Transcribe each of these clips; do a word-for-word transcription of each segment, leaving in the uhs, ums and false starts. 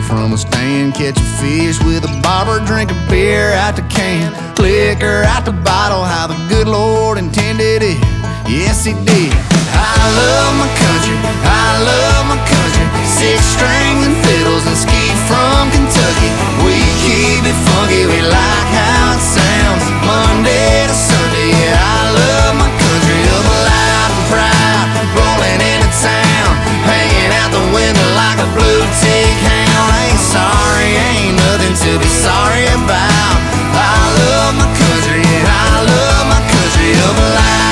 from a stand, catch a fish with a barber, drink a beer out the can, liquor out the bottle, how the good Lord intended it. Yes, He did. I love my country, I love my country. Six strings and fiddles and skeet from Kentucky. We keep it funky, we like how it sounds. Monday to Sunday, yeah, I love my country. Up loud and proud, rolling into town, hanging out the window like a blue tick hound. Ain't sorry, ain't nothing to be sorry about. I love my country, yeah, I love my country. Up loud.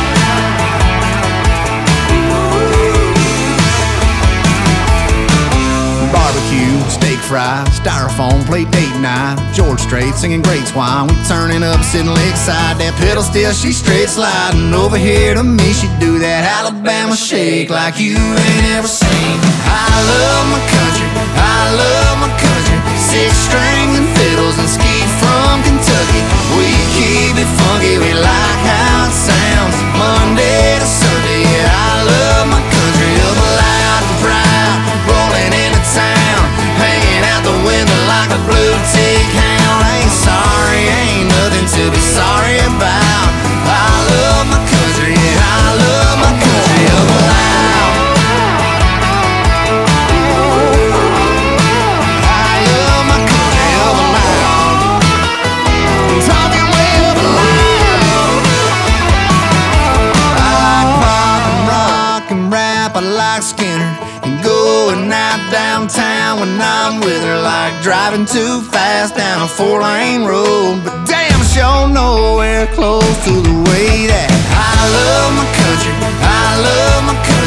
Steak fry, styrofoam, plate date night. George Strait singing great swine. We turning up, sitting lakeside. That pedal still, she straight sliding. Over here to me, she do that Alabama shake like you ain't ever seen. I love my country, I love my country. Six strings and fiddles and skeet from Kentucky. We keep it funky, we like how it sounds. Monday to Sunday, yeah, I love my country. Up loud and proud, rolling into town, hanging out the window like a blue tick hound. Ain't sorry, ain't nothing to be sorry about. I love my country, yeah, I love my country. Up loud. I love my country. Up loud. Talking way up loud. I like pop and rock and rap, I like Skinner. And going out downtown when I'm with her, like driving too fast down a four-lane road. But damn sure nowhere close to the way that I love my country, I love my country.